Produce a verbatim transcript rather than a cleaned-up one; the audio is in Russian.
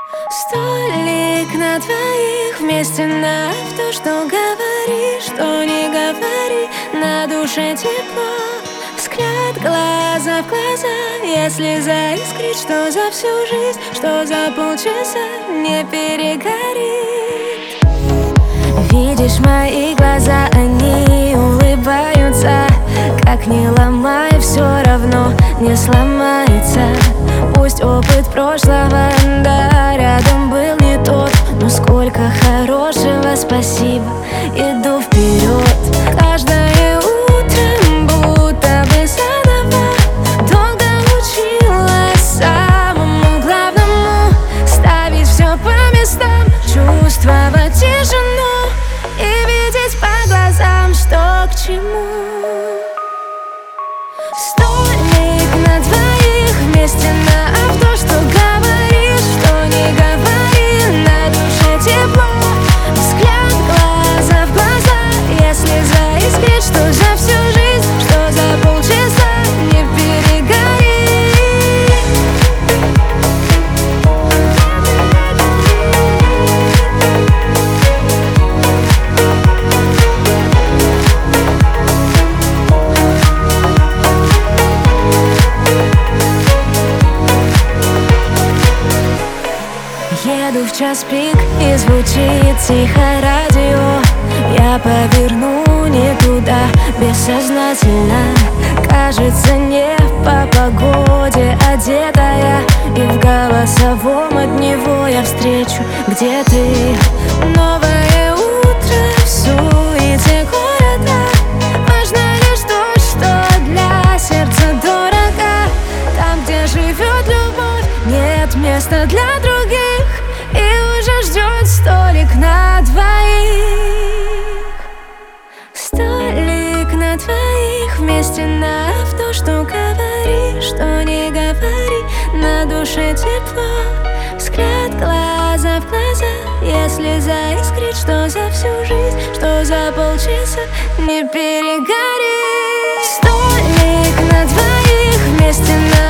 Столик на двоих, вместе на авто. Что говори, что не говори, на душе тепло. Взгляд глаза в глаза, если заискрить, что за всю жизнь, что за полчаса не перегорит. Видишь мои глаза, они улыбаются. Как не ломай, все равно не сломается. Пусть опыт прошлого, да, рядом был не тот, но сколько хорошего, спасибо, иду вперед. Каждое утро будто бы заново, долго училась самому главному: ставить все по местам, чувствовать тишину и видеть по глазам, что к чему. Столик на двоих, вместе на авто. Что говоришь, что не говори, на душе тепло. Взгляд глаза в глаза, если заискрить, что за всю жизнь, что за полчаса не перегорит. Еду в час пик и звучит тихо радио. Я поверну не туда бессознательно. Кажется, не по погоде одетая, и в голосовом от него я встречу, где ты. Новое утро в суете города. Важно лишь то, что для сердца дорого. Там, где живет любовь, нет места для других, и уже ждет столик на двоих. Столик на двоих, вместе на авто. Что говори, что не говори, на душе тепло. Взгляд глаза в глаза, если заискрить, что за всю жизнь, что за полчаса не перегорит. Столик на двоих, вместе на